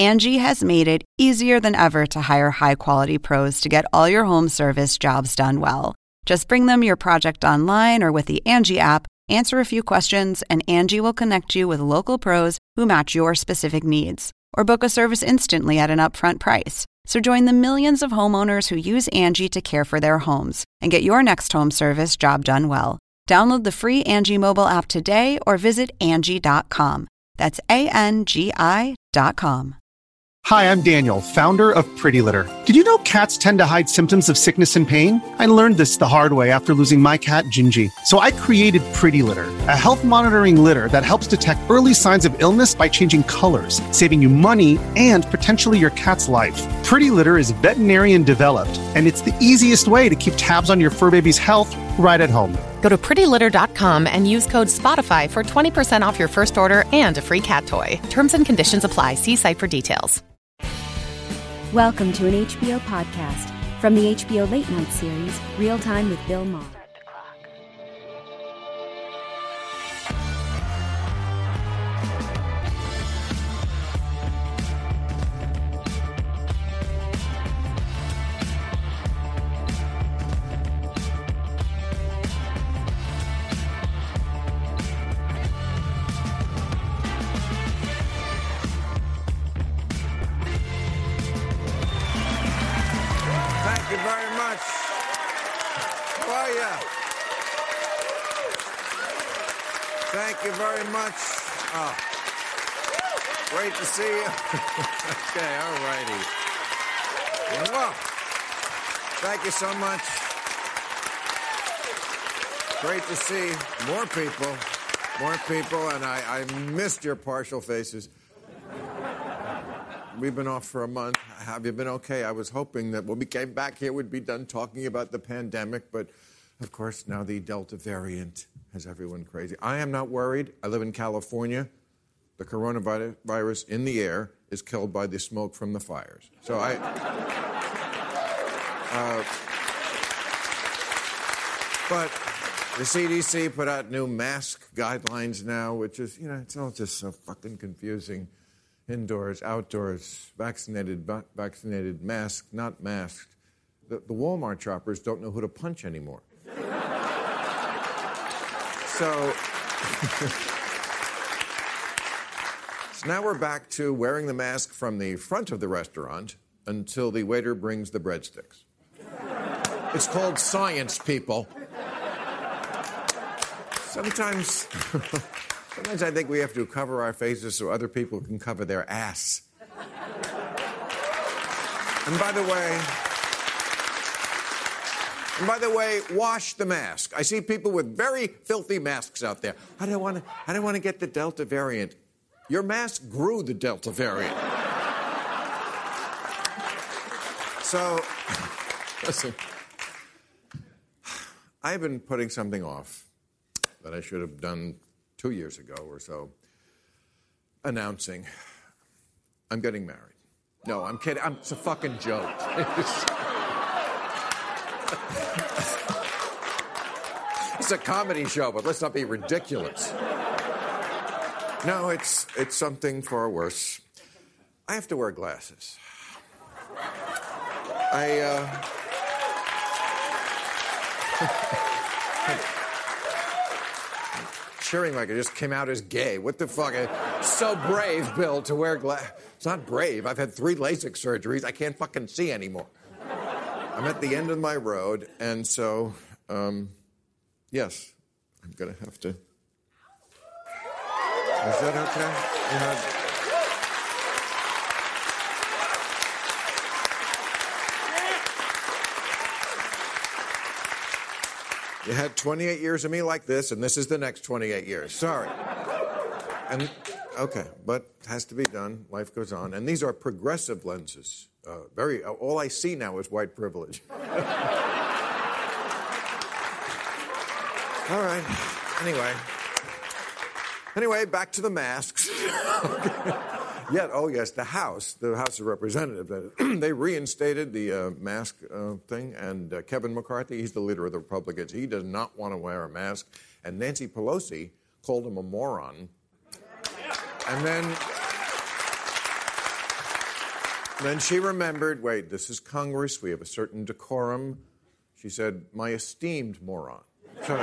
Angie has made it easier than ever to hire high-quality pros to get all your home service jobs done well. Just bring them your project online or with the Angie app, answer a few questions, and Angie will connect you with local pros who match your specific needs. Or book a service instantly at an upfront price. So join the millions of homeowners who use Angie to care for their homes and get your next home service job done well. Download the free Angie mobile app today or visit Angie.com. That's ANGI.com. Hi, I'm Daniel, founder of Pretty Litter. Did you know cats tend to hide symptoms of sickness and pain? I learned this the hard way after losing my cat, Gingy. So I created Pretty Litter, a health monitoring litter that helps detect early signs of illness by changing colors, saving you money and potentially your cat's life. Pretty Litter is veterinarian developed, and it's the easiest way to keep tabs on your fur baby's health right at home. Go to prettylitter.com and use code SPOTIFY for 20% off your first order and a free cat toy. Terms and conditions apply. See site for details. Welcome to an HBO podcast from the HBO Late Night series, Real Time with Bill Maher. Thank you very much. How are you? Thank you very much. Oh, great to see you. Okay, all righty. Well, thank you so much. Great to see more people, and I missed your partial faces. We've been off for a month. Have you been okay? I was hoping that when we came back here, we'd be done talking about the pandemic, but of course, now the Delta variant has everyone crazy. I am not worried. I live in California. The coronavirus in the air is killed by the smoke from the fires. So but the CDC put out new mask guidelines now, which is, it's all just so fucking confusing. Indoors, outdoors, vaccinated, masked, not masked. The Walmart shoppers don't know who to punch anymore. So now we're back to wearing the mask from the front of the restaurant until the waiter brings the breadsticks. It's called science, people. Sometimes I think we have to cover our faces so other people can cover their ass. And by the way, wash the mask. I see people with very filthy masks out there. I don't want to get the Delta variant. Your mask grew the Delta variant. So, listen, I've been putting something off that I should have done 2 years ago or so, announcing I'm getting married. No, I'm kidding. It's a fucking joke. It's a comedy show, but let's not be ridiculous. No, it's something far worse. I have to wear glasses. Cheering like I just came out as gay. What the fuck? So brave, Bill, to wear glasses. It's not brave. I've had 3 LASIK surgeries. I can't fucking see anymore. I'm at the end of my road, and so, yes, I'm going to have to. Is that okay? You had 28 years of me like this, and this is the next 28 years. Sorry. And, okay, but it has to be done. Life goes on. And these are progressive lenses. All I see now is white privilege. All right. Anyway, back to the masks. Yes, the House of Representatives, they reinstated the mask thing, and Kevin McCarthy, he's the leader of the Republicans, he does not want to wear a mask, and Nancy Pelosi called him a moron, and then Then she remembered, wait, this is Congress. We have a certain decorum. She said, my esteemed moron. So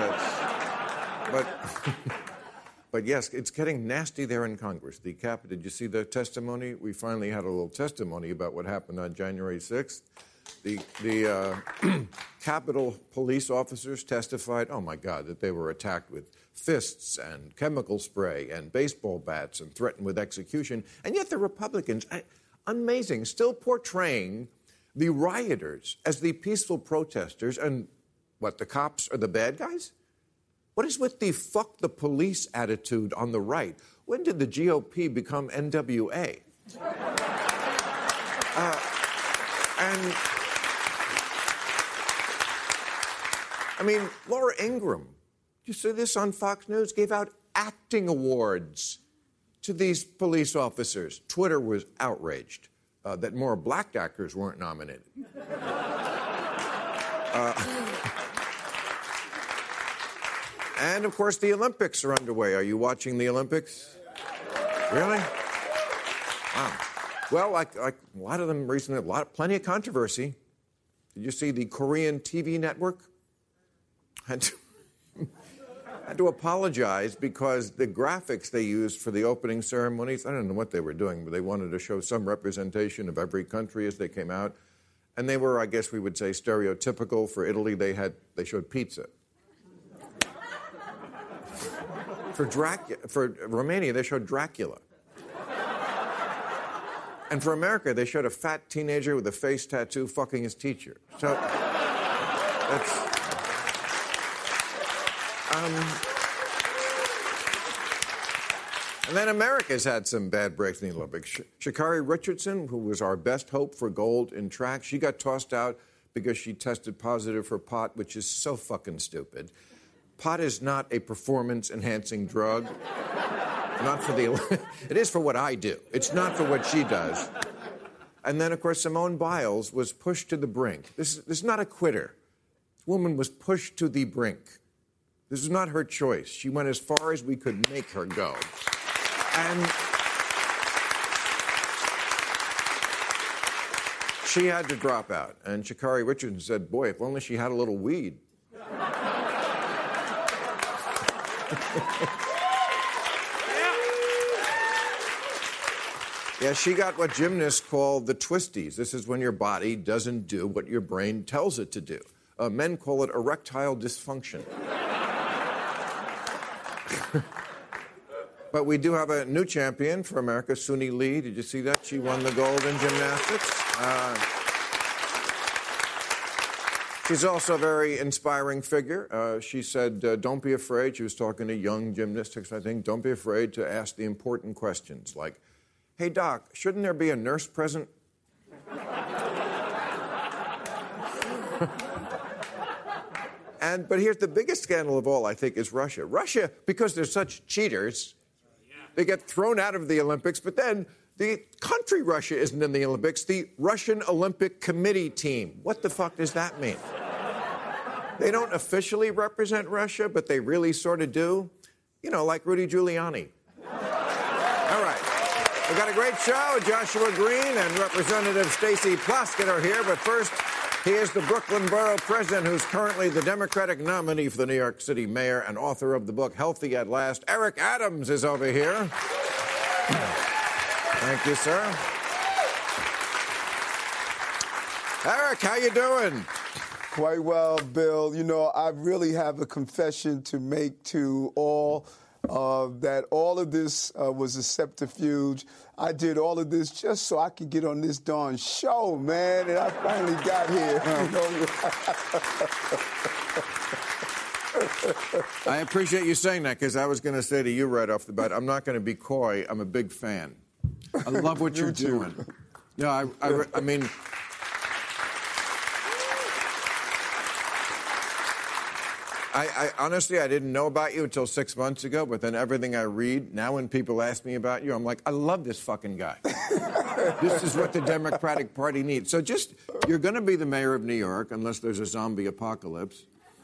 but yes, it's getting nasty there in Congress. Did you see the testimony? We finally had a little testimony about what happened on January 6th. The Capitol police officers testified, oh my God, that they were attacked with fists and chemical spray and baseball bats and threatened with execution. And yet the Republicans, amazing, still portraying the rioters as the peaceful protesters. And what, the cops are the bad guys? What is with the fuck the police attitude on the right? When did the GOP become NWA? And I mean, Laura Ingraham, you see this on Fox News, gave out acting awards to these police officers. Twitter was outraged that more black actors weren't nominated. And, of course, the Olympics are underway. Are you watching the Olympics? Really? Wow. Well, like a lot of them recently, plenty of controversy. Did you see the Korean TV network had to apologize because the graphics they used for the opening ceremonies, I don't know what they were doing, but they wanted to show some representation of every country as they came out. And they were, I guess we would say, stereotypical. For Italy, they showed pizza. For Romania, they showed Dracula. And for America, they showed a fat teenager with a face tattoo fucking his teacher. So that's... And then America's had some bad breaks in the Olympics. Sha'Carri Richardson, who was our best hope for gold in track, she got tossed out because she tested positive for pot, which is so fucking stupid. Pot is not a performance-enhancing drug. Not for the... It is for what I do. It's not for what she does. And then, of course, Simone Biles was pushed to the brink. This is not a quitter. This woman was pushed to the brink. This is not her choice. She went as far as we could make her go. And she had to drop out. And Sha'Carri Richardson said, boy, if only she had a little weed. Yeah, she got what gymnasts call the twisties. This is when your body doesn't do what your brain tells it to do. Men call it erectile dysfunction. But we do have a new champion for America, Suni Lee. Did you see that? She won the gold in gymnastics. She's also a very inspiring figure. She said, don't be afraid. She was talking to young gymnastics, I think. Don't be afraid to ask the important questions like, hey, Doc, shouldn't there be a nurse present? But here's the biggest scandal of all, I think, is Russia. Russia, because they're such cheaters, they get thrown out of the Olympics, but then the country Russia isn't in the Olympics, the Russian Olympic Committee team. What the fuck does that mean? They don't officially represent Russia, but they really sort of do. You know, like Rudy Giuliani. All right. We've got a great show. Joshua Green and Representative Stacey Plaskett are here, but first, he is the Brooklyn Borough President who's currently the Democratic nominee for the New York City Mayor and author of the book Healthy at Last. Eric Adams is over here. Thank you, sir. Eric, how you doing? Quite well, Bill. You know, I really have a confession to make to all that all of this was a subterfuge. I did all of this just so I could get on this darn show, man, and I finally got here. I appreciate you saying that, because I was going to say to you right off the bat, I'm not going to be coy. I'm a big fan. I love what you're doing. Yeah, I mean... I honestly, I didn't know about you until 6 months ago, but then everything I read, now when people ask me about you, I'm like, I love this fucking guy. This is what the Democratic Party needs. So you're going to be the mayor of New York, unless there's a zombie apocalypse.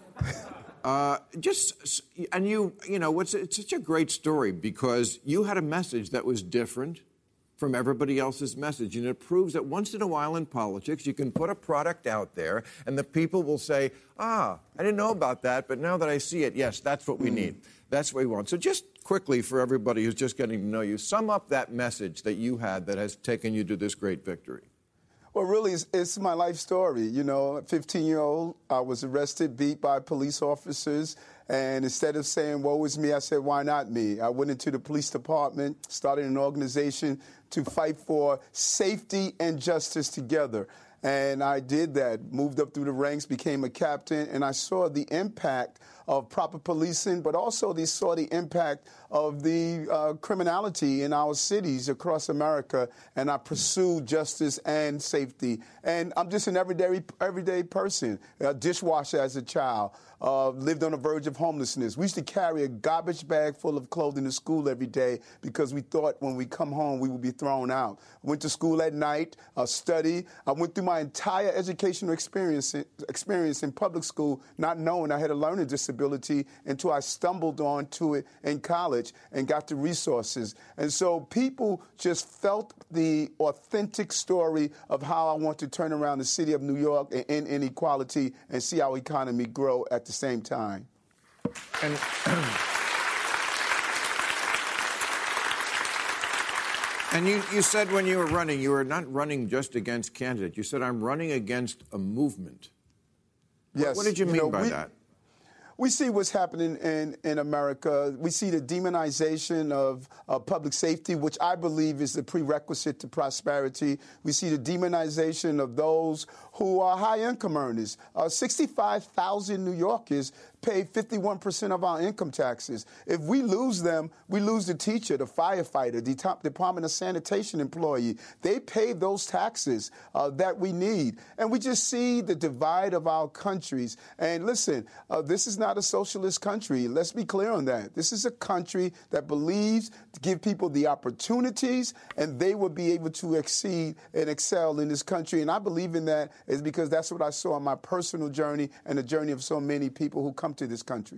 It's such a great story, because you had a message that was different, from everybody else's message. And it proves that once in a while in politics, you can put a product out there and the people will say, I didn't know about that, but now that I see it, yes, that's what we need. That's what we want. So just quickly, for everybody who's just getting to know you, sum up that message that you had that has taken you to this great victory. Well, really, it's my life story. You know, 15-year-old, I was arrested, beat by police officers. And instead of saying, woe is me, I said, why not me? I went into the police department, started an organization to fight for safety and justice together. And I did that, moved up through the ranks, became a captain, and I saw the impact of proper policing, but also saw the impact of the criminality in our cities across America. And I pursued justice and safety. And I'm just an everyday person, a dishwasher as a child, lived on the verge of homelessness. We used to carry a garbage bag full of clothing to school every day because we thought when we come home we would be thrown out. Went to school at night, studied. I went through my entire educational experience in public school, not knowing I had a learning disability until I stumbled onto it in college and got the resources. And so people just felt the authentic story of how I want to turn around the city of New York and end inequality and see our economy grow at the same time. And you said when you were running, you were not running just against candidates. You said, I'm running against a movement. Yes. What did you mean by that? We see what's happening in America. We see the demonization of public safety, which I believe is the prerequisite to prosperity. We see the demonization of those who are high-income earners. 65,000 New Yorkers pay 51% of our income taxes. If we lose them, we lose the teacher, the firefighter, the Department of Sanitation employee. They pay those taxes that we need. And we just see the divide of our countries. And listen, this is not a socialist country. Let's be clear on that. This is a country that believes to give people the opportunities and they will be able to exceed and excel in this country. And I believe in that is because that's what I saw on my personal journey and the journey of so many people who come to this country.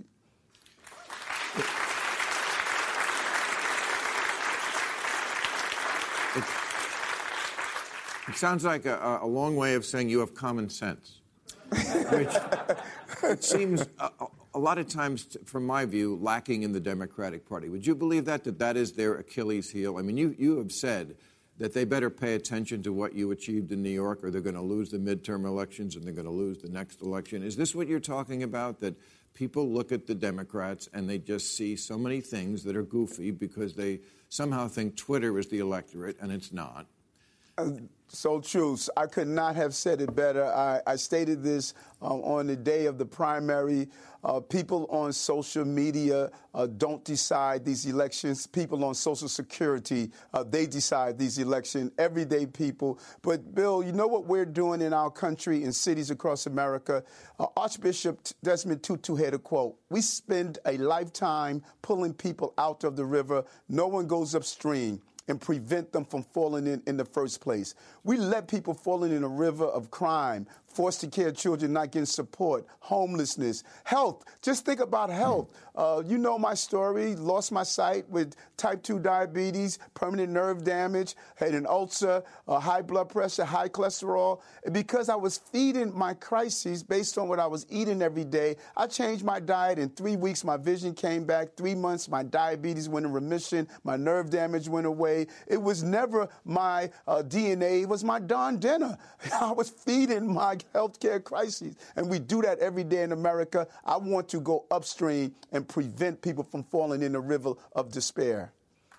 It sounds like a long way of saying you have common sense, which it seems a lot of times, from my view, lacking in the Democratic Party. Would you believe that is their Achilles heel? I mean, you have said that they better pay attention to what you achieved in New York or they're going to lose the midterm elections and they're going to lose the next election. Is this what you're talking about, that people look at the Democrats and they just see so many things that are goofy because they somehow think Twitter is the electorate and it's not? So true. I could not have said it better. I stated this on the day of the primary. People on social media don't decide these elections. People on Social Security, they decide these elections. Everyday people. But, Bill, you know what we're doing in our country, in cities across America? Archbishop Desmond Tutu had a quote. We spend a lifetime pulling people out of the river. No one goes upstream and prevent them from falling in the first place. We let people fall in a river of crime, foster care children not getting support, homelessness, health. Just think about health. You know my story, lost my sight with type 2 diabetes, permanent nerve damage, had an ulcer, high blood pressure, high cholesterol. And because I was feeding my crises based on what I was eating every day, I changed my diet. In 3 weeks, my vision came back. 3 months, my diabetes went in remission. My nerve damage went away. It was never my DNA. It was my darn dinner. I was feeding my healthcare crises. And we do that every day in America. I want to go upstream and prevent people from falling in the river of despair.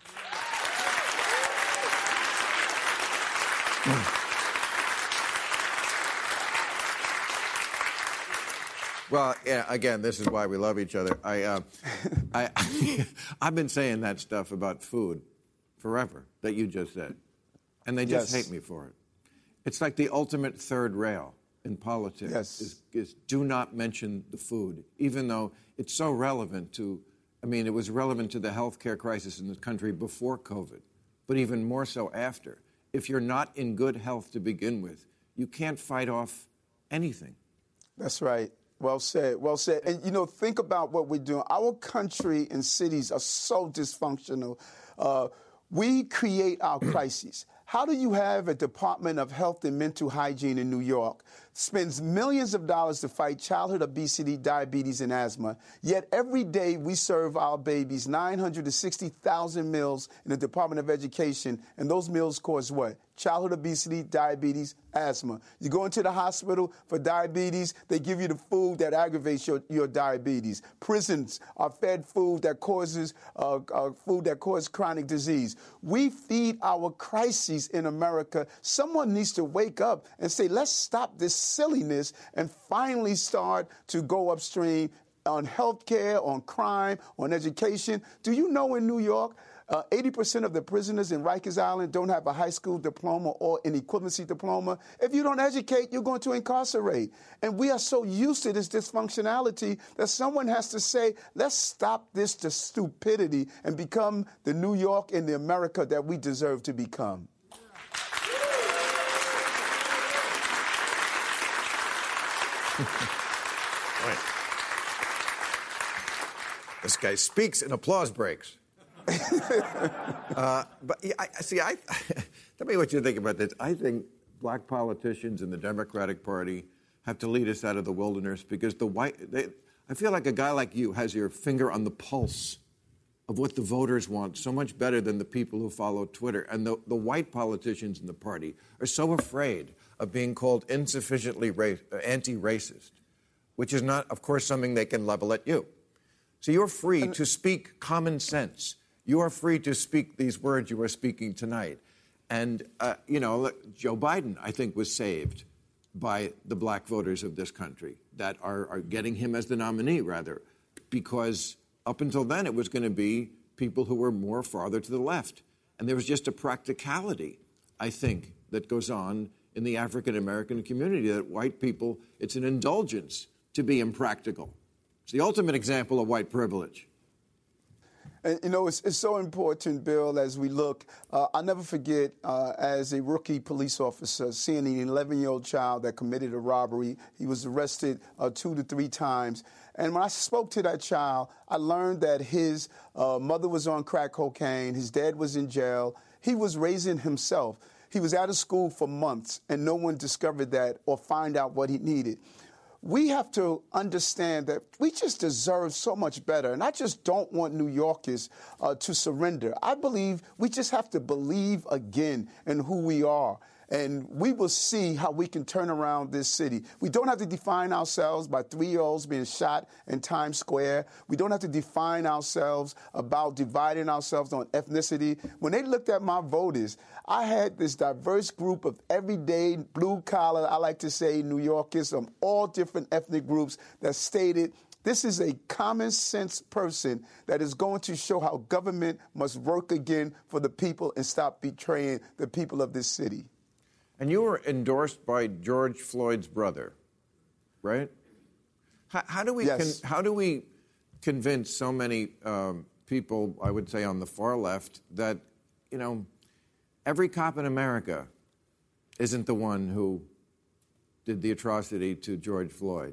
Well, yeah, again, this is why we love each other. I've been saying that stuff about food forever that you just said, and they just hate me for it. It's like the ultimate third rail in politics is do not mention the food, even though it's so relevant to, it was relevant to the healthcare crisis in the country before COVID, but even more so after. If you're not in good health to begin with, you can't fight off anything. That's right. Well said. Well said. And, think about what we're doing. Our country and cities are so dysfunctional. We create our crises. How do you have a Department of Health and Mental Hygiene in New York spends millions of dollars to fight childhood obesity, diabetes, and asthma, yet every day we serve our babies 960,000 meals in the Department of Education, and those meals cause what? Childhood obesity, diabetes, asthma. You go into the hospital for diabetes, they give you the food that aggravates your diabetes. Prisons are fed food that causes chronic disease. We feed our crises in America. Someone needs to wake up and say, let's stop this silliness and finally start to go upstream on health care, on crime, on education. Do you know in New York, 80% of the prisoners in Rikers Island don't have a high school diploma or an equivalency diploma? If you don't educate, you're going to incarcerate. And we are so used to this dysfunctionality that someone has to say, let's stop this stupidity and become the New York and the America that we deserve to become. Right. This guy speaks and applause breaks. But tell me what you think about this. I think black politicians in the Democratic Party have to lead us out of the wilderness because I feel like a guy like you has your finger on the pulse of what the voters want so much better than the people who follow Twitter. And the white politicians in the party are so afraid of being called insufficiently anti-racist, which is not, of course, something they can level at you. So you're free to speak common sense. You are free to speak these words you are speaking tonight. And, Joe Biden, I think, was saved by the black voters of this country that are getting him as the nominee, rather, because up until then it was going to be people who were more farther to the left. And there was just a practicality, I think, that goes on in the African-American community, that white people, it's an indulgence to be impractical. It's the ultimate example of white privilege. And, it's so important, Bill, as we look. I'll never forget, as a rookie police officer, seeing an 11-year-old child that committed a robbery. He was arrested 2 to 3 times. And when I spoke to that child, I learned that his mother was on crack cocaine. His dad was in jail. He was raising himself. He was out of school for months, and no one discovered that or find out what he needed. We have to understand that we just deserve so much better. And I just don't want New Yorkers to surrender. I believe we just have to believe again in who we are. And we will see how we can turn around this city. We don't have to define ourselves by 3-year-olds being shot in Times Square. We don't have to define ourselves about dividing ourselves on ethnicity. When they looked at my voters, I had this diverse group of everyday blue-collar, I like to say, New Yorkers from all different ethnic groups that stated, this is a common sense person that is going to show how government must work again for the people and stop betraying the people of this city. And you were endorsed by George Floyd's brother, right? How do we Yes. how do we convince so many people, I would say on the far left, that every cop in America isn't the one who did the atrocity to George Floyd?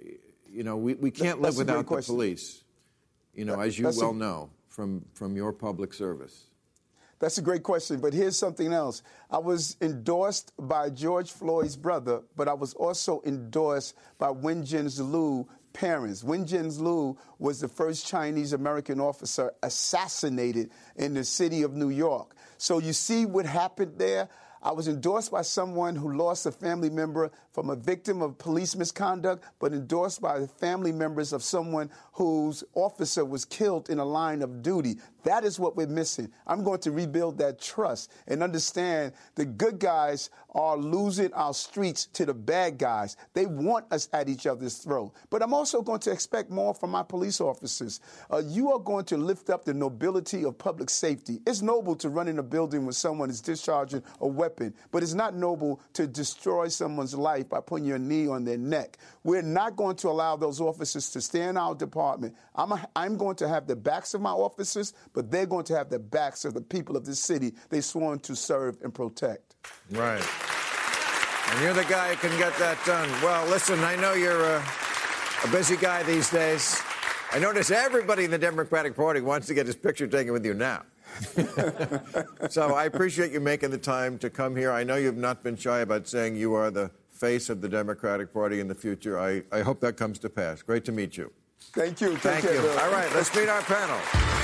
We can't live without the police. As you well know from your public service. That's a great question, but here's something else. I was endorsed by George Floyd's brother, but I was also endorsed by Wen Jian's parents. Wen Jian's was the first Chinese-American officer assassinated in the city of New York. So you see what happened there? I was endorsed by someone who lost a family member from a victim of police misconduct, but endorsed by the family members of someone whose officer was killed in a line of duty. That is what we're missing. I'm going to rebuild that trust and understand the good guys are losing our streets to the bad guys. They want us at each other's throat. But I'm also going to expect more from my police officers. You are going to lift up the nobility of public safety. It's noble to run in a building when someone is discharging a weapon, but it's not noble to destroy someone's life by putting your knee on their neck. We're not going to allow those officers to stay in our department. I'm going to have the backs of my officers, but they're going to have the backs of the people of this city they sworn to serve and protect. Right. And you're the guy who can get that done. Well, listen, I know you're a busy guy these days. I notice everybody in the Democratic Party wants to get his picture taken with you now. So I appreciate you making the time to come here. I know you've not been shy about saying you are the face of the Democratic Party in the future. I hope that comes to pass. Great to meet you. Thank you. Thank you. All right, let's meet our panel.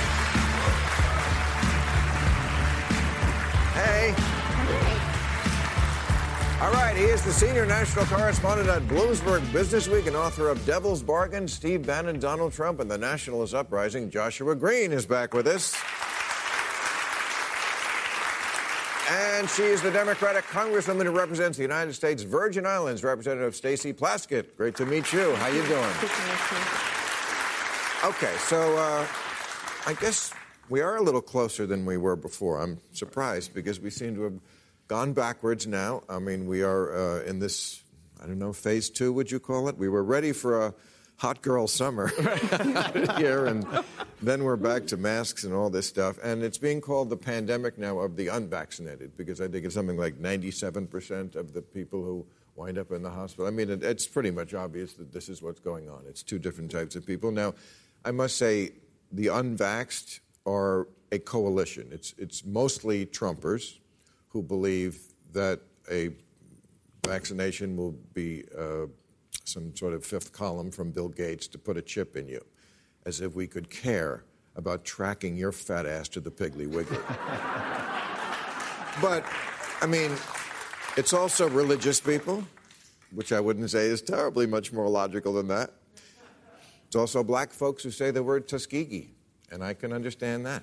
Hey. All right, he is the senior national correspondent at Bloomsburg Businessweek and author of Devil's Bargain, Steve Bannon, Donald Trump, and the Nationalist Uprising. Joshua Green is back with us. And she is the Democratic Congresswoman who represents the United States Virgin Islands, Representative Stacey Plaskett. Great to meet you. How you doing? Okay, so I guess we are a little closer than we were before. I'm surprised because we seem to have gone backwards now. I mean, we are in this, I don't know, phase 2, would you call it? We were ready for a hot girl summer here, and then we're back to masks and all this stuff. And it's being called the pandemic now of the unvaccinated, because I think it's something like 97% of the people who wind up in the hospital. I mean, it's pretty much obvious that this is what's going on. It's two different types of people. Now, I must say, the unvaxxed are a coalition. It's mostly Trumpers who believe that a vaccination will be some sort of fifth column from Bill Gates to put a chip in you, as if we could care about tracking your fat ass to the Piggly Wiggly. But, I mean, it's also religious people, which I wouldn't say is terribly much more logical than that. It's also black folks who say the word Tuskegee, and I can understand that.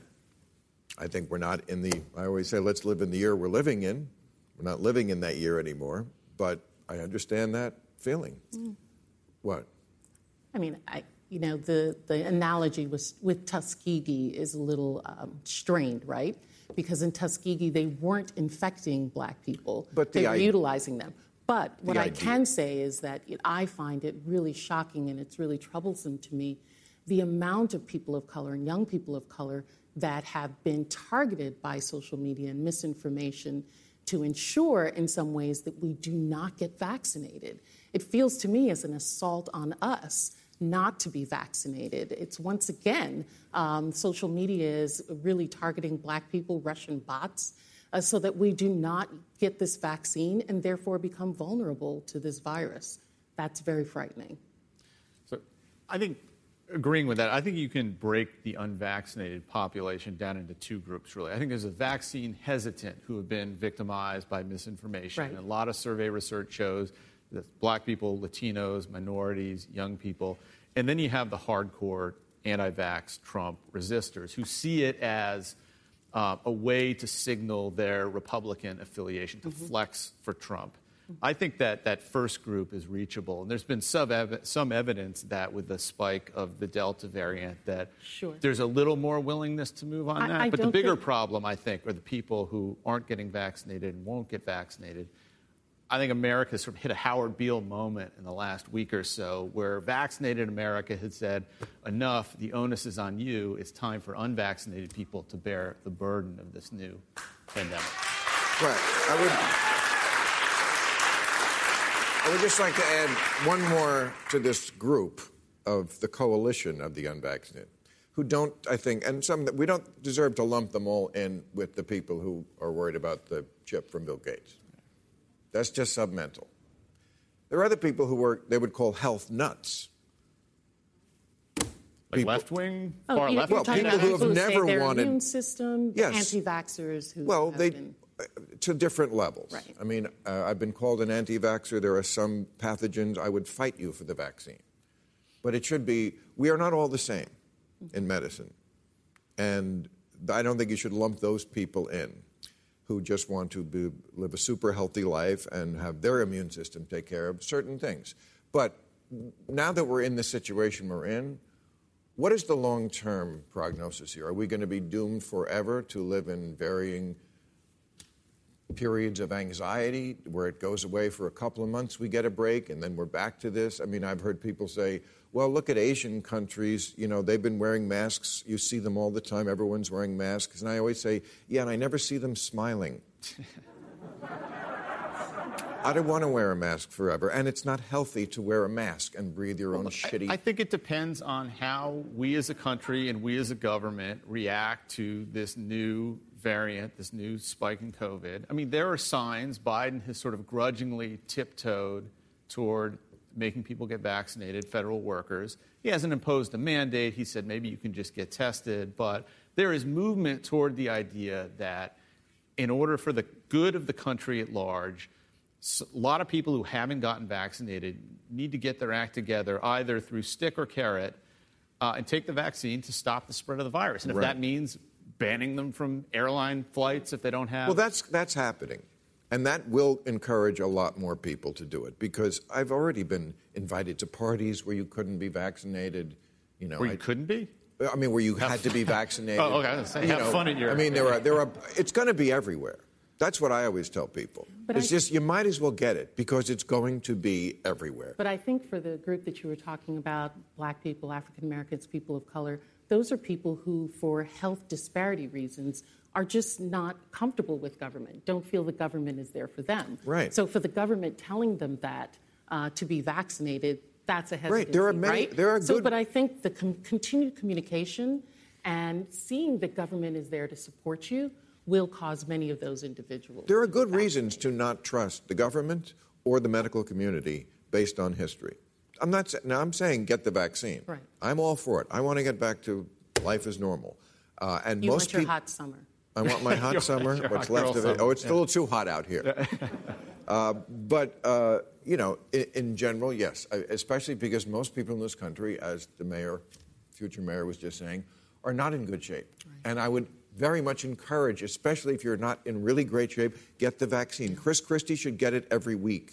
I think we're not in the, I always say, let's live in the year we're living in. We're not living in that year anymore, but I understand that feeling. What? I mean, the analogy with Tuskegee is a little strained, right? Because in Tuskegee, they weren't infecting black people. But they were utilizing them. But what I can say is that I find it really shocking and it's really troublesome to me, the amount of people of color and young people of color that have been targeted by social media and misinformation to ensure in some ways that we do not get vaccinated. It feels to me as an assault on us not to be vaccinated. It's once again, social media is really targeting black people, Russian bots, so that we do not get this vaccine and therefore become vulnerable to this virus. That's very frightening. So I think, agreeing with that, I think you can break the unvaccinated population down into two groups, really. I think there's a vaccine hesitant who have been victimized by misinformation. Right. And a lot of survey research shows that black people, Latinos, minorities, young people. And then you have the hardcore anti-vax Trump resistors who see it as a way to signal their Republican affiliation, to flex for Trump. I think that first group is reachable. And there's been some evidence that with the spike of the Delta variant that there's a little more willingness to move on that. But the bigger problem, I think, are the people who aren't getting vaccinated and won't get vaccinated. I think America sort of hit a Howard Beale moment in the last week or so where vaccinated America had said, enough, the onus is on you. It's time for unvaccinated people to bear the burden of this new pandemic. Right. I would just like to add one more to this group of the coalition of the unvaccinated, who don't, I think, and some that we don't deserve to lump them all in with the people who are worried about the chip from Bill Gates. That's just submental. There are other people who they would call health nuts. Like left-wing, far left? Well, people who have never wanted... immune system, anti-vaxxers who have been... to different levels. Right. I mean, I've been called an anti-vaxxer. There are some pathogens I would fight you for the vaccine. But it should be, we are not all the same in medicine. And I don't think you should lump those people in who just want to live a super healthy life and have their immune system take care of certain things. But now that we're in the situation we're in, what is the long-term prognosis here? Are we going to be doomed forever to live in varying periods of anxiety where it goes away for a couple of months, we get a break, and then we're back to this? I mean, I've heard people say, well, look at Asian countries, they've been wearing masks. You see them all the time. Everyone's wearing masks. And I always say, yeah, and I never see them smiling. I don't want to wear a mask forever, and it's not healthy to wear a mask and breathe your own shitty... I think it depends on how we as a country and we as a government react to this new variant, this new spike in COVID. I mean, there are signs. Biden has sort of grudgingly tiptoed toward making people get vaccinated, federal workers. He hasn't imposed a mandate. He said maybe you can just get tested. But there is movement toward the idea that in order for the good of the country at large, a lot of people who haven't gotten vaccinated need to get their act together, either through stick or carrot, and take the vaccine to stop the spread of the virus. And if that means banning them from airline flights if they don't have... Well, that's happening. And that will encourage a lot more people to do it, because I've already been invited to parties where you couldn't be vaccinated. You know, where you couldn't be? I mean, where you had to be vaccinated. Oh, okay. Have fun at your... I mean, there are. It's going to be everywhere. That's what I always tell people. But it's just, you might as well get it, because it's going to be everywhere. But I think for the group that you were talking about, Black people, African Americans, people of color, those are people who, for health disparity reasons, are just not comfortable with government, don't feel the government is there for them. Right. So for the government telling them that to be vaccinated, that's a hesitancy, right? There are many. Right? There are good. But I think the continued communication and seeing that government is there to support you will cause many of those individuals. There are good reasons to not trust the government or the medical community based on history. I'm saying get the vaccine. Right. I'm all for it. I want to get back to life as normal. And you most want your hot summer. I want my hot summer. What's left of it? Oh, it's a little too hot out here. But you know, in general, yes, especially because most people in this country, as the future mayor was just saying, are not in good shape. Right. And I would very much encourage, especially if you're not in really great shape, get the vaccine. Chris Christie should get it every week.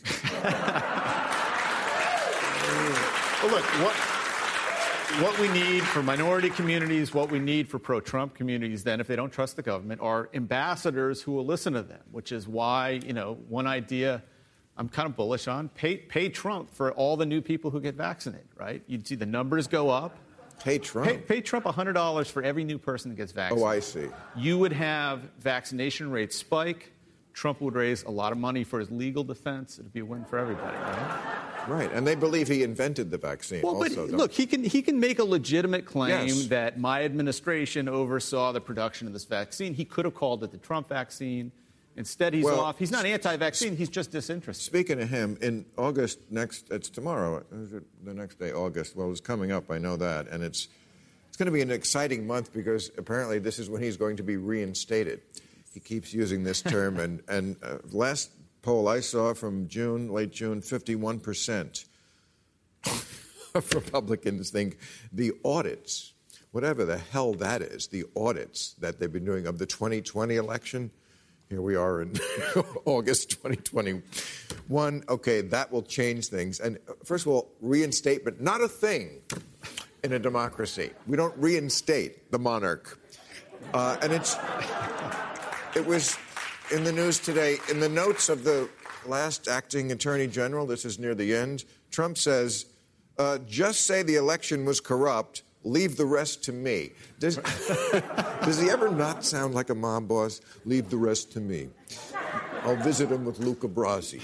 Well, look, what we need for minority communities, what we need for pro-Trump communities, then, if they don't trust the government, are ambassadors who will listen to them, which is why, you know, one idea I'm kind of bullish on, pay Trump for all the new people who get vaccinated, right? You'd see the numbers go up. Pay Trump? Pay Trump $100 for every new person that gets vaccinated. Oh, I see. You would have vaccination rates spike. Trump would raise a lot of money for his legal defense. It would be a win for everybody, right? Right, and they believe he invented the vaccine. Well, also, but look, he can make a legitimate claim yes. that my administration oversaw the production of this vaccine. He could have called it the Trump vaccine. Instead, he's off. He's not anti-vaccine. He's just disinterested. Speaking of him, in August it's tomorrow. Is it the next day, August? Well, it's coming up. I know that, and it's going to be an exciting month because apparently this is when he's going to be reinstated. He keeps using this term, and last poll I saw from late June, 51% of Republicans think the audits, whatever the hell that is, the audits that they've been doing of the 2020 election, here we are in August 2021. Okay, that will change things. And first of all, reinstatement, not a thing in a democracy. We don't reinstate the monarch. And it was in the news today, in the notes of the last acting attorney general, this is near the end, Trump says, just say the election was corrupt, leave the rest to me. Does he ever not sound like a mob boss? Leave the rest to me. I'll visit him with Luca Brasi.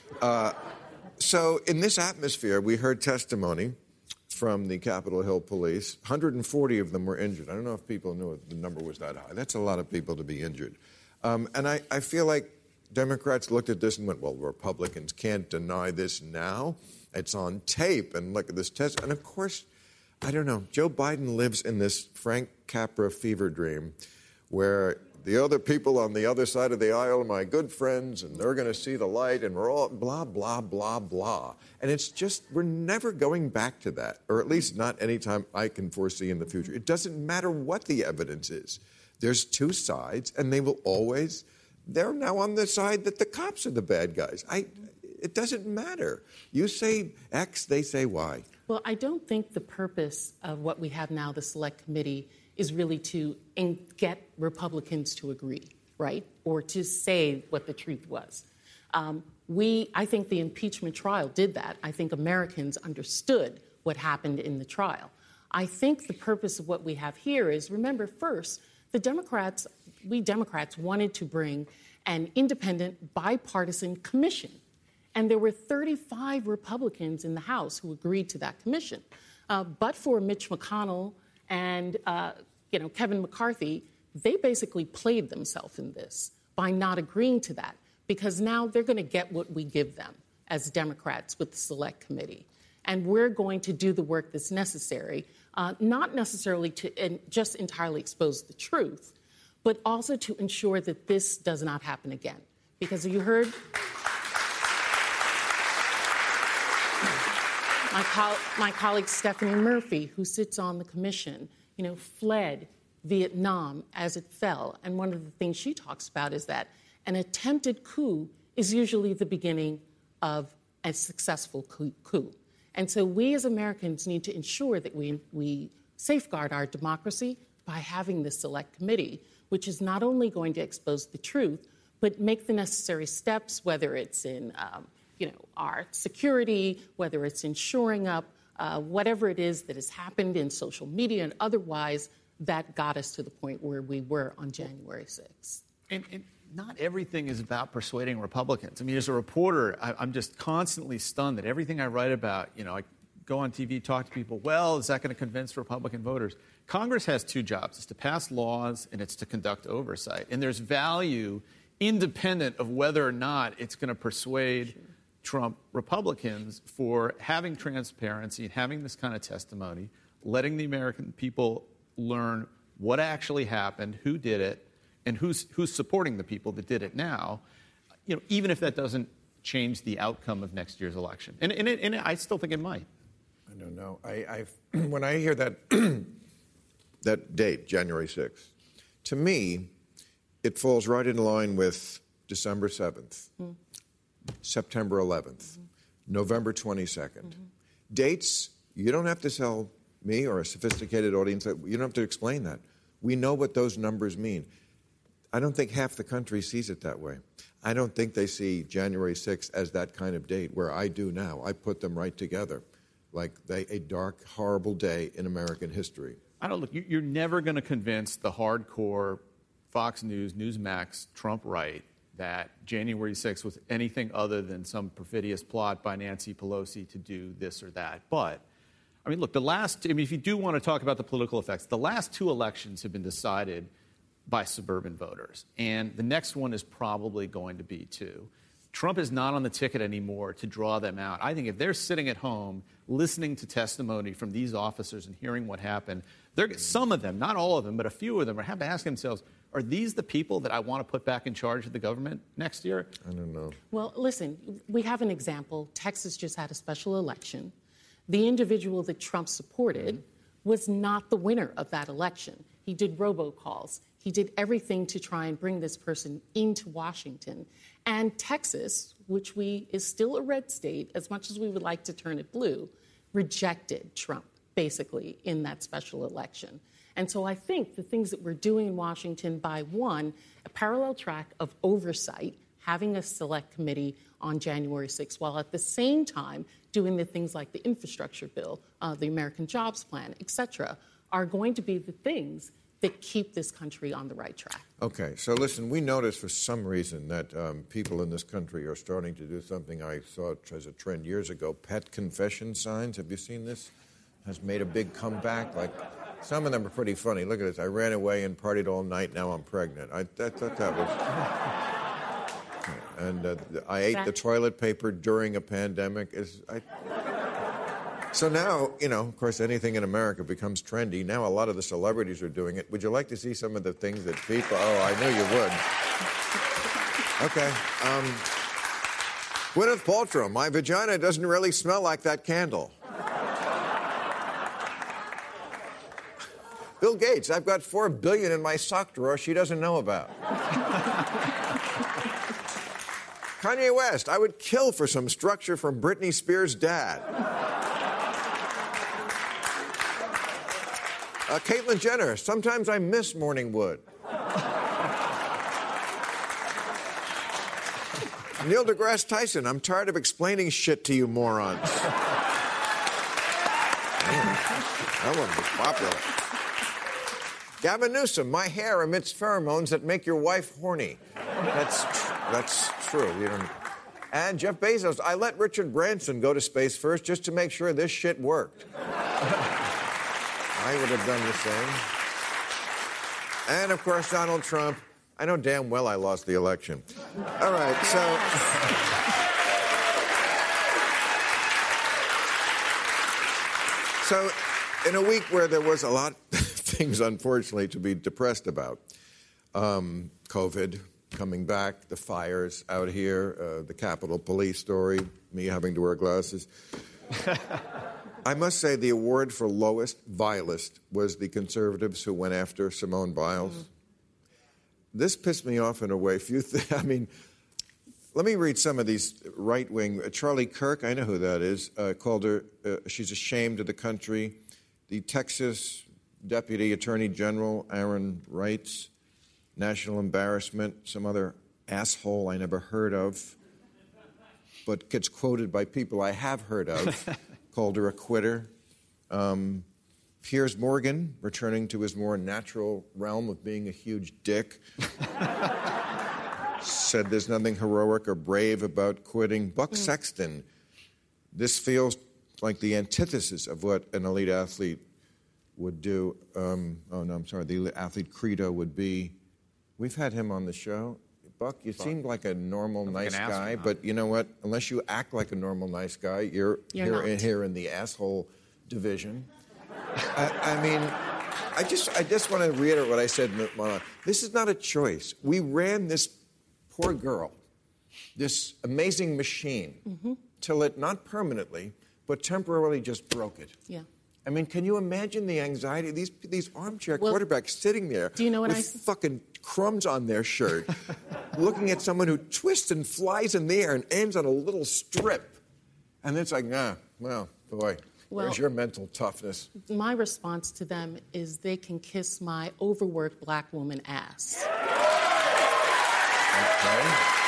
So in this atmosphere, we heard testimony from the Capitol Hill police. 140 of them were injured. I don't know if people knew the number was that high. That's a lot of people to be injured. And I feel like Democrats looked at this and went, well, Republicans can't deny this now. It's on tape, and look at this test. And, of course, I don't know. Joe Biden lives in this Frank Capra fever dream where the other people on the other side of the aisle are my good friends, and they're going to see the light, and we're all blah, blah, blah, blah. And it's just, we're never going back to that, or at least not anytime I can foresee in the future. It doesn't matter what the evidence is. There's two sides, and they will always, they're now on the side that the cops are the bad guys. It doesn't matter. You say X, they say Y. Well, I don't think the purpose of what we have now, the Select Committee, is really to get Republicans to agree, right? Or to say what the truth was. I think the impeachment trial did that. I think Americans understood what happened in the trial. I think the purpose of what we have here is, remember, first, we Democrats wanted to bring an independent, bipartisan commission. And there were 35 Republicans in the House who agreed to that commission. But for Mitch McConnell and Kevin McCarthy, they basically played themselves in this by not agreeing to that, because now they're going to get what we give them as Democrats with the Select Committee. And we're going to do the work that's necessary, not necessarily to just entirely expose the truth, but also to ensure that this does not happen again. Because you heard my colleague Stephanie Murphy, who sits on the commission, fled Vietnam as it fell. And one of the things she talks about is that an attempted coup is usually the beginning of a successful coup. And so we as Americans need to ensure that we safeguard our democracy by having this select committee, which is not only going to expose the truth, but make the necessary steps, whether it's in our security, whether it's in shoring up, whatever it is that has happened in social media and otherwise that got us to the point where we were on January 6th. And not everything is about persuading Republicans. I mean, as a reporter, I'm just constantly stunned that everything I write about, I go on TV, talk to people, well, is that going to convince Republican voters? Congress has two jobs. It's to pass laws and it's to conduct oversight. And there's value independent of whether or not it's going to persuade Trump Republicans for having transparency and having this kind of testimony, letting the American people learn what actually happened, who did it, and who's supporting the people that did it now, even if that doesn't change the outcome of next year's election. And I still think it might. I don't know. When I hear that that date, January 6th, to me, it falls right in line with December 7th, September 11th, November 22nd. Dates, you don't have to tell me or a sophisticated audience, you don't have to explain that. We know what those numbers mean. I don't think half the country sees it that way. I don't think they see January 6th as that kind of date, where I do now. I put them right together, like a dark, horrible day in American history. You're never going to convince the hardcore Fox News, Newsmax, Trump right that January 6th was anything other than some perfidious plot by Nancy Pelosi to do this or that. But, look, if you do want to talk about the political effects, the last two elections have been decided by suburban voters. And the next one is probably going to be too. Trump is not on the ticket anymore to draw them out. I think if they're sitting at home listening to testimony from these officers and hearing what happened, some of them, not all of them, but a few of them, have to ask themselves, are these the people that I want to put back in charge of the government next year? I don't know. Well, listen, we have an example. Texas just had a special election. The individual that Trump supported was not the winner of that election. He did robocalls. He did everything to try and bring this person into Washington. And Texas, which is still a red state, as much as we would like to turn it blue, rejected Trump, basically, in that special election. And so I think the things that we're doing in Washington by, one, a parallel track of oversight, having a select committee on January 6th, while at the same time doing the things like the infrastructure bill, the American Jobs Plan, et cetera, are going to be the things that keep this country on the right track. Okay, so listen, we noticed for some reason that people in this country are starting to do something I saw as a trend years ago, pet confession signs. Have you seen this? Has made a big comeback. Like, some of them are pretty funny. Look at this. I ran away and partied all night. Now I'm pregnant. I thought that was... And I ate the toilet paper during a pandemic. So now, of course, anything in America becomes trendy. Now a lot of the celebrities are doing it. Would you like to see some of the things that people... Oh, I knew you would. Okay. Gwyneth Paltrow, my vagina doesn't really smell like that candle. Bill Gates, I've got $4 billion in my sock drawer she doesn't know about. Kanye West, I would kill for some structure from Britney Spears' dad. Caitlyn Jenner, sometimes I miss morning wood. Neil deGrasse Tyson, I'm tired of explaining shit to you morons. That one was popular. Gavin Newsom, my hair emits pheromones that make your wife horny. That's true. And Jeff Bezos, I let Richard Branson go to space first just to make sure this shit worked. I would have done the same. And, of course, Donald Trump. I know damn well I lost the election. All right, So in a week where there was a lot of things, unfortunately, to be depressed about, COVID coming back, the fires out here, the Capitol Police story, me having to wear glasses. I must say the award for lowest, vilest was the conservatives who went after Simone Biles. Mm-hmm. This pissed me off in a way. I mean, let me read some of these right-wing. Charlie Kirk, I know who that is, called her, she's a shame to the country. The Texas Deputy Attorney General, Aaron Reitz, national embarrassment. Some other asshole I never heard of, but gets quoted by people I have heard of, called her a quitter. Piers Morgan, returning to his more natural realm of being a huge dick, said there's nothing heroic or brave about quitting. Buck Sexton, this feels like the antithesis of what an elite athlete would do. The elite athlete credo would be. We've had him on the show. Buck, you seemed like a normal, nice guy, but you know what? Unless you act like a normal, nice guy, you're here in the asshole division. I mean, I just want to reiterate what I said. This is not a choice. We ran this poor girl, this amazing machine, till it not permanently, but temporarily just broke it. Yeah. I mean, can you imagine the anxiety? These armchair quarterbacks sitting there with fucking crumbs on their shirt, looking at someone who twists and flies in the air and aims on a little strip. And it's like, well, boy. Where's your mental toughness? My response to them is they can kiss my overworked black woman ass. Okay.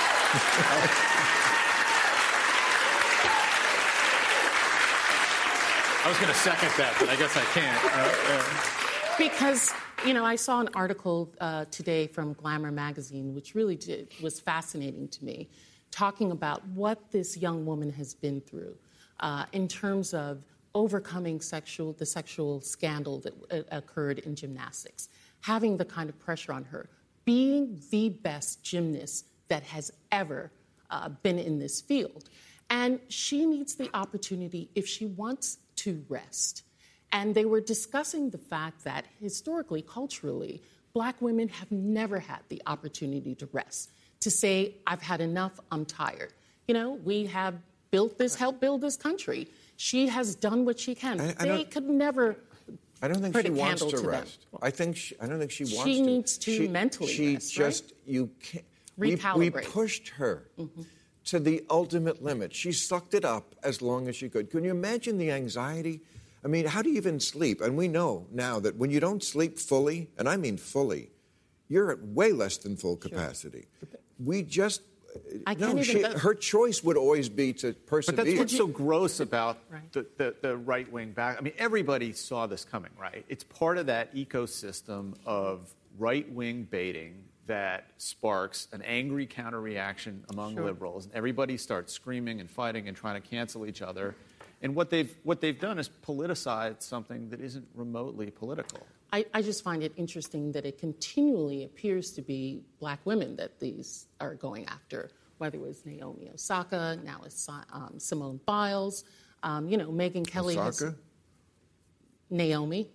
I was going to second that, but I guess I can't. Because, I saw an article today from Glamour magazine, which really was fascinating to me, talking about what this young woman has been through in terms of overcoming the sexual scandal that occurred in gymnastics, having the kind of pressure on her, being the best gymnast that has ever been in this field. And she needs the opportunity if she wants to rest. And they were discussing the fact that historically, culturally, black women have never had the opportunity to rest, to say, I've had enough, I'm tired. We have helped build this country. She has done what she can. They could never. I don't think she wants to rest. I don't think she wants to. She needs to mentally rest. You can't. Recalibrate. We pushed her to the ultimate limit. She sucked it up as long as she could. Can you imagine the anxiety? I mean, how do you even sleep? And we know now that when you don't sleep fully, and I mean fully, you're at way less than full capacity. Sure. We just. Her choice would always be to persevere. But that's what's so gross about the right-wing back. I mean, everybody saw this coming, right? It's part of that ecosystem of right-wing baiting that sparks an angry counter-reaction among liberals. And everybody starts screaming and fighting and trying to cancel each other. And what they've done is politicized something that isn't remotely political. I just find it interesting that it continually appears to be black women that these are going after, whether it was Naomi Osaka, now it's Simone Biles, Megyn Kelly Osaka? Naomi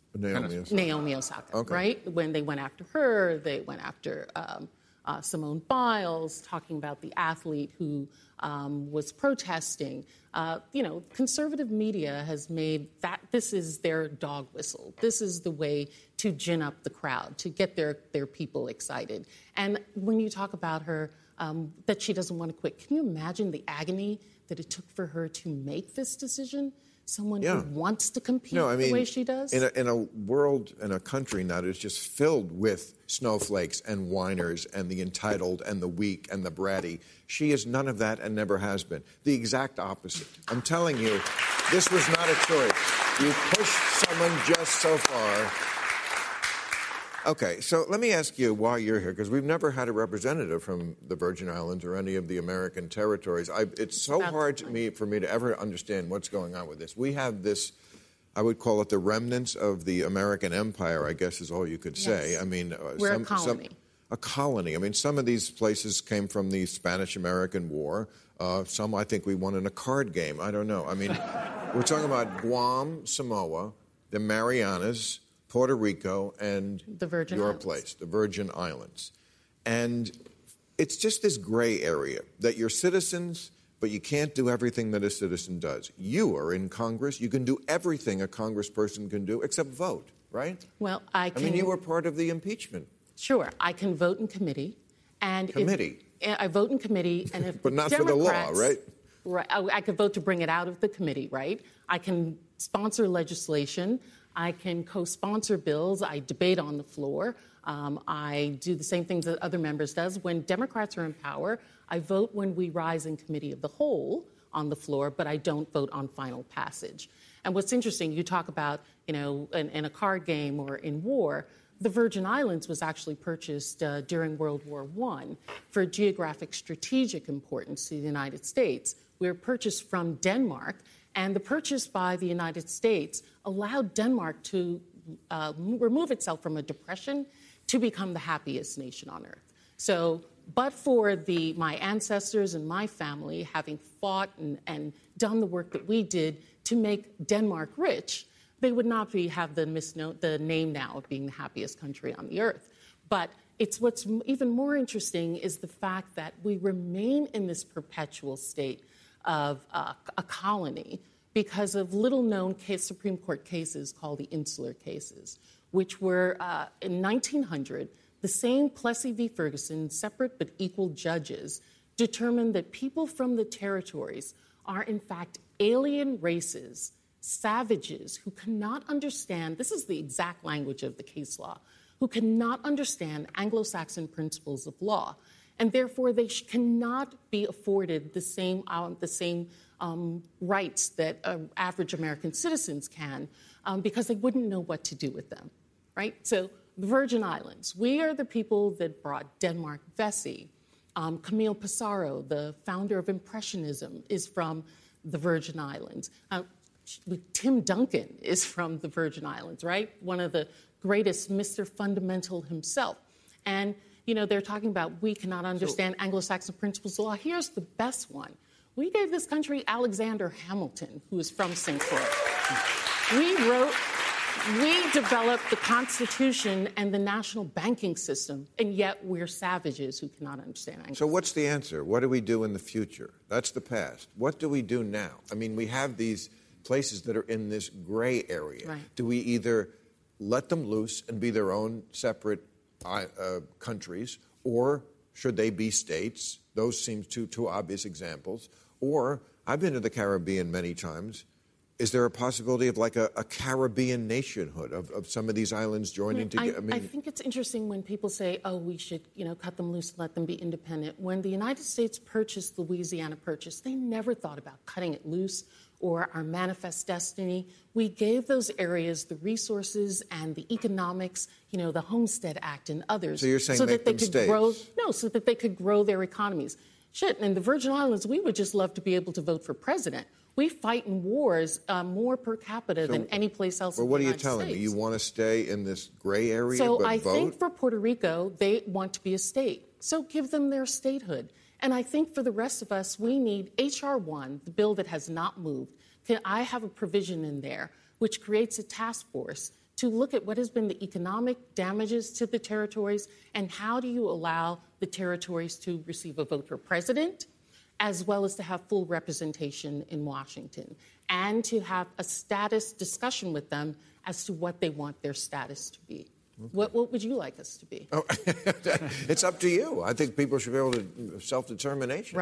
Osaka, okay. Right? When they went after her, they went after Simone Biles, talking about the athlete who was protesting. Conservative media has made that this is their dog whistle. This is the way to gin up the crowd, to get their people excited. And when you talk about her, that she doesn't want to quit, can you imagine the agony that it took for her to make this decision? Someone who wants to compete the way she does? In a world, in a country now that is just filled with snowflakes and whiners and the entitled and the weak and the bratty, she is none of that and never has been. The exact opposite. I'm telling you, this was not a choice. You pushed someone just so far. Okay, so let me ask you why you're here, because we've never had a representative from the Virgin Islands or any of the American territories. It's so hard for me to ever understand what's going on with this. We have this, I would call it the remnants of the American empire, I guess is all you could say. Yes. I mean, we're a colony. A colony. I mean, some of these places came from the Spanish-American War. Some I think we won in a card game. I don't know. I mean, we're talking about Guam, Samoa, the Marianas, Puerto Rico, and the Virgin your Islands. place, the Virgin Islands. And it's just this gray area that you're citizens, but you can't do everything that a citizen does. You are in Congress. You can do everything a congressperson can do except vote, right? Well, I mean, you were part of the impeachment. Sure, I can vote in committee. And I vote in committee, and if but not for the law, right? Right. I could vote to bring it out of the committee, right? I can sponsor legislation. I can co-sponsor bills. I debate on the floor. I do the same things that other members does. When Democrats are in power, I vote when we rise in committee of the whole on the floor, but I don't vote on final passage. And what's interesting, you talk about, in a card game or in war, the Virgin Islands was actually purchased during World War I for geographic strategic importance to the United States. We were purchased from Denmark, and the purchase by the United States allowed Denmark to remove itself from a depression to become the happiest nation on earth. So, but for my ancestors and my family having fought and done the work that we did to make Denmark rich, they would not have the name now of being the happiest country on the earth. But what's even more interesting is the fact that we remain in this perpetual state of a colony because of little-known Supreme Court cases called the Insular cases, which were, in 1900, the same Plessy v. Ferguson, separate but equal judges, determined that people from the territories are, in fact, alien races, savages who cannot understand, this is the exact language of the case law, who cannot understand Anglo-Saxon principles of law, and therefore they cannot be afforded the same rights that average American citizens can because they wouldn't know what to do with them, right? So the Virgin Islands, we are the people that brought Denmark Vesey. Camille Pissarro, the founder of Impressionism, is from the Virgin Islands. Tim Duncan is from the Virgin Islands, right? One of the greatest, Mr. Fundamental himself. And, they're talking about we cannot understand Anglo-Saxon principles of law. Here's the best one. We gave this country Alexander Hamilton, who is from St. Croix. We developed the Constitution and the national banking system, and yet we're savages who cannot understand Anglo-Saxon. So what's the answer? What do we do in the future? That's the past. What do we do now? I mean, we have these places that are in this gray area. Right. Do we either let them loose and be their own separate countries, or should they be states? Those seem two obvious examples. Or, I've been to the Caribbean many times. Is there a possibility of like a Caribbean nationhood of some of these islands joining together? I think it's interesting when people say, oh, we should, cut them loose and let them be independent. When the United States purchased Louisiana Purchase, they never thought about cutting it loose or our manifest destiny. We gave those areas the resources and the economics, the Homestead Act and others. So you're saying so make that they them could states? so that they could grow their economies. In the Virgin Islands, we would just love to be able to vote for president. We fight in wars more per capita than any place else in the United States. Well, what are you telling me? You want to stay in this gray area So but I vote? think for Puerto Rico, they want to be a state. So give them their statehood. And I think for the rest of us, we need H.R. 1, the bill that has not moved. I have a provision in there which creates a task force to look at what has been the economic damages to the territories and how do you allow the territories to receive a vote for president, as well as to have full representation in Washington, and to have a status discussion with them as to what they want their status to be. Okay. What would you like us to be? Oh, it's up to you. I think people should be able to self-determination. Right.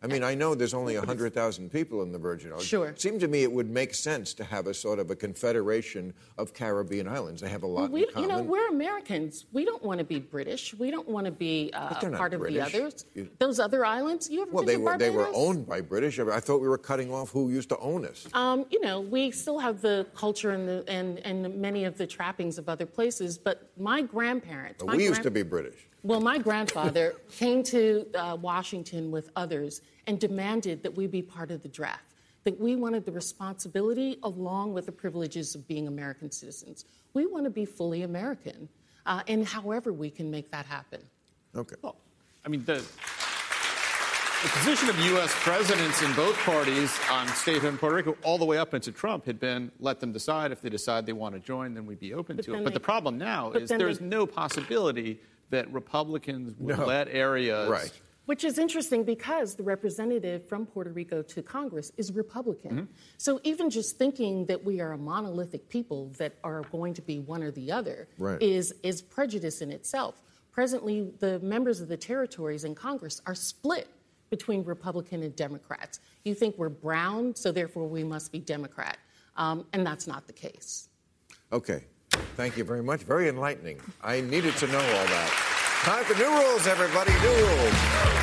I mean, I know there's only 100,000 people in the Virgin Islands. Sure. It seemed to me it would make sense to have a sort of a confederation of Caribbean islands. They have a lot in common. You know, we're Americans. We don't want to be British. We don't want to be part of British. the others. Those other islands, you ever been to Barbados? They were owned by British. I thought we were cutting off who used to own us. You know, we still have the culture and many of the trappings of other places, but my grandparents... We used to be British. Well, my grandfather came to Washington with others and demanded that we be part of the draft, that we wanted the responsibility along with the privileges of being American citizens. We want to be fully American, and however we can make that happen. Okay. Well, I mean, the position of U.S. presidents in both parties on statehood in Puerto Rico all the way up into Trump had been, let them decide. If they decide they want to join, then we'd be open to it. But the problem now is there's no possibility that Republicans would let areas... Right. Which is interesting because the representative from Puerto Rico to Congress is Republican. Mm-hmm. So even just thinking that we are a monolithic people that are going to be one or the other is prejudice in itself. Presently, the members of the territories in Congress are split between Republican and Democrats. You think we're brown, so therefore we must be Democrat. And that's not the case. Okay. Thank you very much. Very enlightening. I needed to know all that. Time for new rules, everybody. New rules.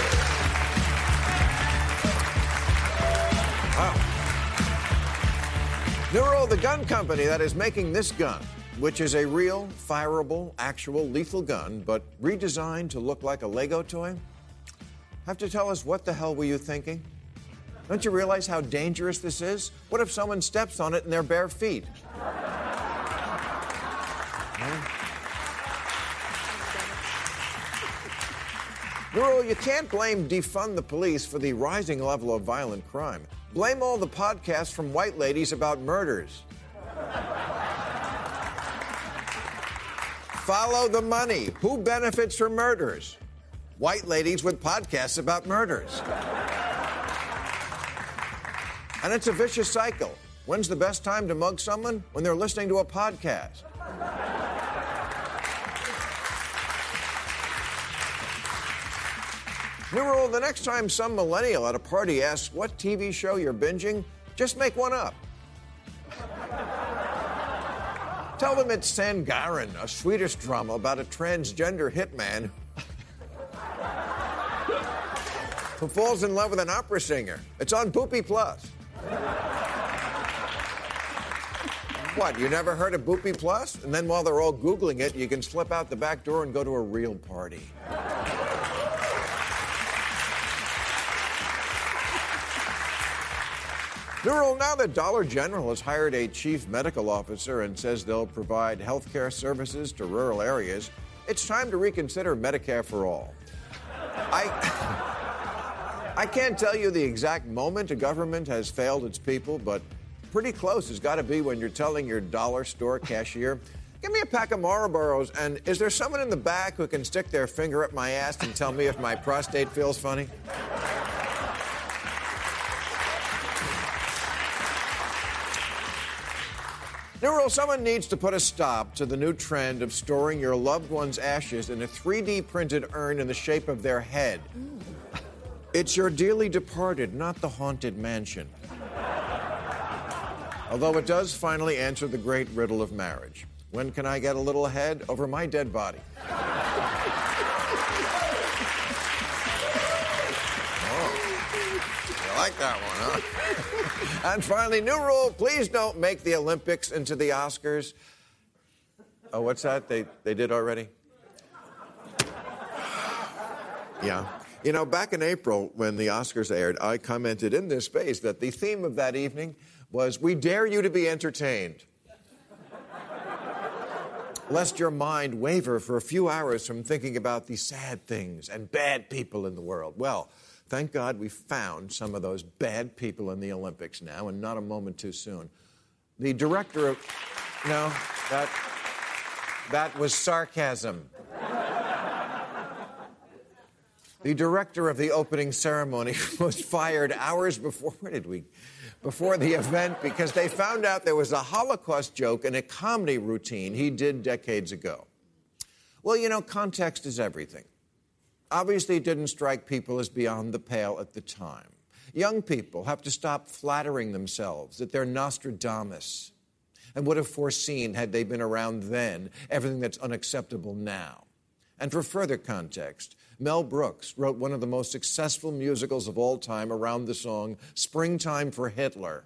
Wow. New rule, the gun company that is making this gun, which is a real, fireable, actual lethal gun, but redesigned to look like a Lego toy, have to tell us what the hell were you thinking? Don't you realize how dangerous this is? What if someone steps on it in their bare feet? Nurul, you can't blame defund the police for the rising level of violent crime. Blame all the podcasts from white ladies about murders. Follow the money. Who benefits from murders? White ladies with podcasts about murders. And it's a vicious cycle. When's the best time to mug someone? When they're listening to a podcast. New rule, the next time some millennial at a party asks what TV show you're binging, just make one up. Tell them it's Sangaren, a Swedish drama about a transgender hitman who falls in love with an opera singer. It's on Boopy Plus. What, you never heard of Boopy Plus? And then while they're all Googling it, you can slip out the back door and go to a real party. Nurul, now that Dollar General has hired a chief medical officer and says they'll provide health care services to rural areas, it's time to reconsider Medicare for All. I can't tell you the exact moment a government has failed its people, but pretty close has got to be when you're telling your dollar store cashier, give me a pack of Marlboros, and is there someone in the back who can stick their finger up my ass and tell me if my prostate feels funny? Nurul, someone needs to put a stop to the new trend of storing your loved one's ashes in a 3D printed urn in the shape of their head. It's your dearly departed, not the haunted mansion. Although it does finally answer the great riddle of marriage. When can I get a little head over my dead body? I like that one, huh? And finally, new rule, please don't make the Olympics into the Oscars. Oh, what's that? They did already? Yeah. You know, back in April, when the Oscars aired, I commented in this space that the theme of that evening was, we dare you to be entertained. Lest your mind waver for a few hours from thinking about the sad things and bad people in the world. Well, thank God we found some of those bad people in the Olympics now, and not a moment too soon. The director of... No, that was sarcasm. The director of the opening ceremony was fired hours before... Before the event, because they found out there was a Holocaust joke in a comedy routine he did decades ago. Well, you know, context is everything. Obviously, it didn't strike people as beyond the pale at the time. Young people have to stop flattering themselves that they're Nostradamus and would have foreseen, had they been around then, everything that's unacceptable now. And for further context, Mel Brooks wrote one of the most successful musicals of all time around the song Springtime for Hitler.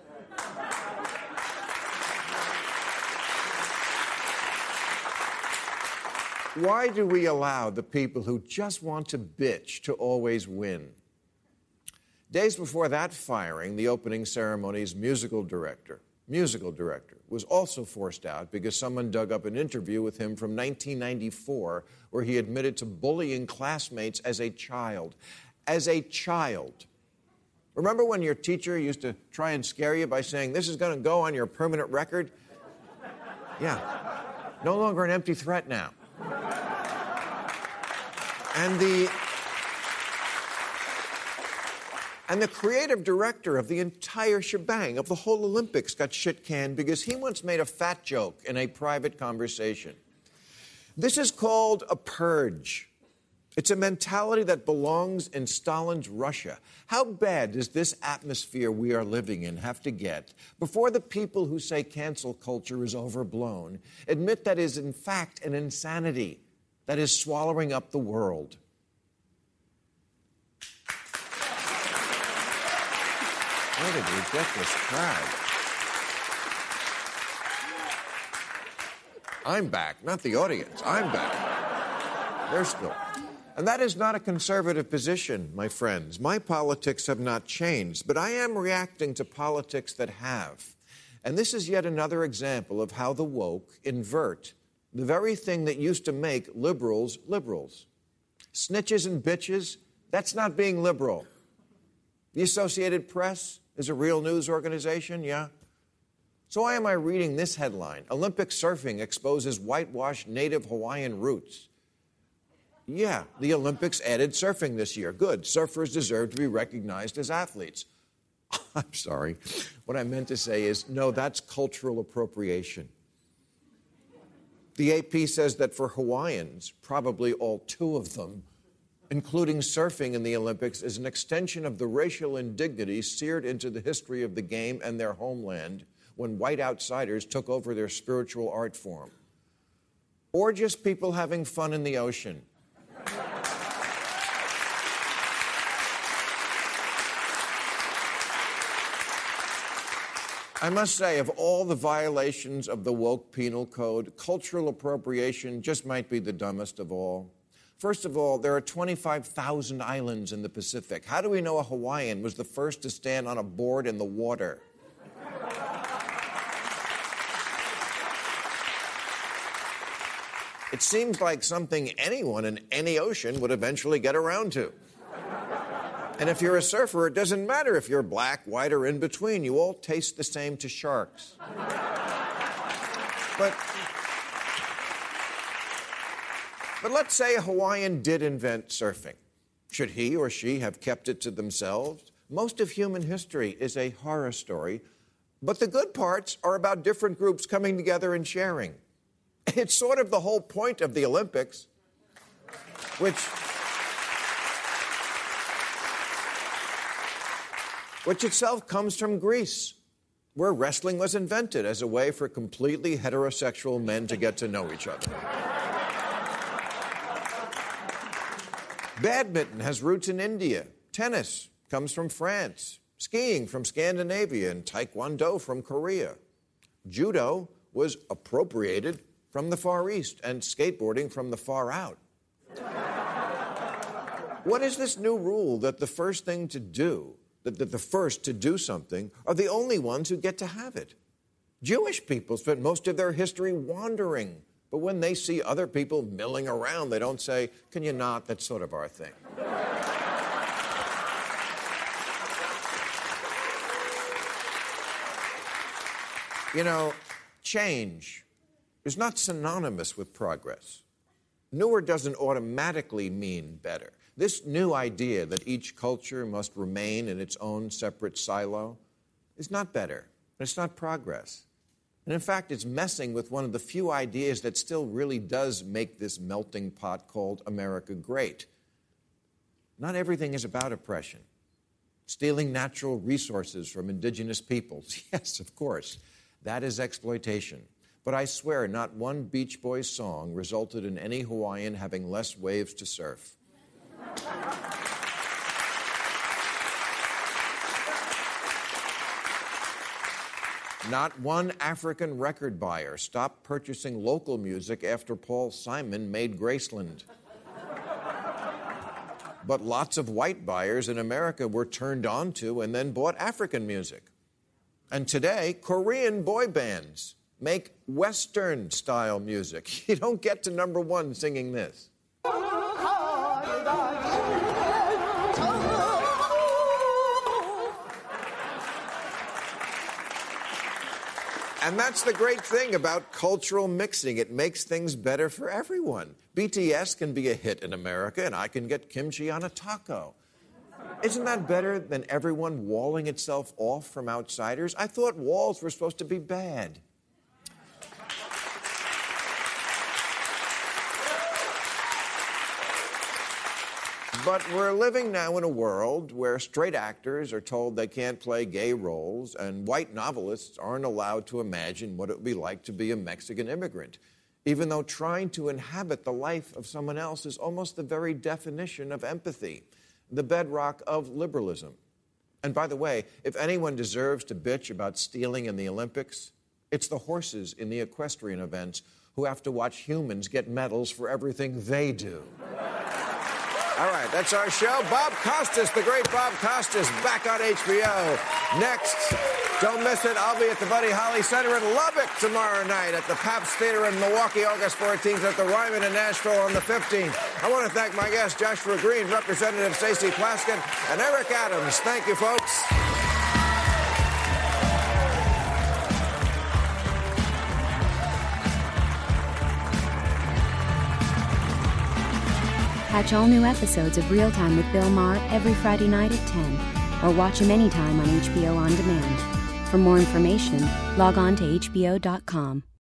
Why do we allow the people who just want to bitch to always win? Days before that firing, the opening ceremony's musical director, was also forced out because someone dug up an interview with him from 1994 where he admitted to bullying classmates as a child. As a child. Remember when your teacher used to try and scare you by saying, this is going to go on your permanent record? Yeah. No longer an empty threat now. And the creative director of the entire shebang, of the whole Olympics, got shit-canned because he once made a fat joke in a private conversation. This is called a purge. It's a mentality that belongs in Stalin's Russia. How bad does this atmosphere we are living in have to get before the people who say cancel culture is overblown admit that is in fact an insanity that is swallowing up the world? Where did we get this crowd? I'm back, not the audience. I'm back. They're still. And that is not a conservative position, my friends. My politics have not changed, but I am reacting to politics that have. And this is yet another example of how the woke invert the very thing that used to make liberals liberals. Snitches and bitches, that's not being liberal. The Associated Press is a real news organization, yeah? So why am I reading this headline? Olympic surfing exposes whitewashed native Hawaiian roots. Yeah, the Olympics added surfing this year. Good. Surfers deserve to be recognized as athletes. I'm sorry. What I meant to say is, no, that's cultural appropriation. The AP says that for Hawaiians, probably all two of them, including surfing in the Olympics, is an extension of the racial indignity seared into the history of the game and their homeland when white outsiders took over their spiritual art form. Or just people having fun in the ocean. I must say, of all the violations of the woke penal code, cultural appropriation just might be the dumbest of all. First of all, there are 25,000 islands in the Pacific. How do we know a Hawaiian was the first to stand on a board in the water? It seems like something anyone in any ocean would eventually get around to. And if you're a surfer, it doesn't matter if you're black, white, or in between. You all taste the same to sharks. But let's say a Hawaiian did invent surfing. Should he or she have kept it to themselves? Most of human history is a horror story, but the good parts are about different groups coming together and sharing. It's sort of the whole point of the Olympics, which itself comes from Greece, where wrestling was invented as a way for completely heterosexual men to get to know each other. Badminton has roots in India. Tennis comes from France. Skiing from Scandinavia and Taekwondo from Korea. Judo was appropriated from the Far East and skateboarding from the far out. What is this new rule that the first thing to do, that the first to do something, are the only ones who get to have it? Jewish people spent most of their history wandering. But when they see other people milling around, they don't say, can you not? That's sort of our thing. You know, change is not synonymous with progress. Newer doesn't automatically mean better. This new idea that each culture must remain in its own separate silo is not better. It's not progress. And in fact, it's messing with one of the few ideas that still really does make this melting pot called America great. Not everything is about oppression. Stealing natural resources from indigenous peoples, yes, of course, that is exploitation. But I swear not one Beach Boys song resulted in any Hawaiian having less waves to surf. Not one African record buyer stopped purchasing local music after Paul Simon made Graceland. But lots of white buyers in America were turned on to and then bought African music. And today, Korean boy bands make Western-style music. You don't get to number one singing this. And that's the great thing about cultural mixing. It makes things better for everyone. BTS can be a hit in America, and I can get kimchi on a taco. Isn't that better than everyone walling itself off from outsiders? I thought walls were supposed to be bad. But we're living now in a world where straight actors are told they can't play gay roles, and white novelists aren't allowed to imagine what it would be like to be a Mexican immigrant, even though trying to inhabit the life of someone else is almost the very definition of empathy, the bedrock of liberalism. And by the way, if anyone deserves to bitch about stealing in the Olympics, it's the horses in the equestrian events who have to watch humans get medals for everything they do. All right, that's our show. Bob Costas, the great Bob Costas, back on HBO. Next, don't miss it. I'll be at the Buddy Holly Center in Lubbock tomorrow night, at the Pabst Theater in Milwaukee, August 14th, at the Ryman in Nashville on the 15th. I want to thank my guests, Joshua Green, Representative Stacey Plaskett, and Eric Adams. Thank you, folks. Catch all new episodes of Real Time with Bill Maher every Friday night at 10, or watch him anytime on HBO On Demand. For more information, log on to HBO.com.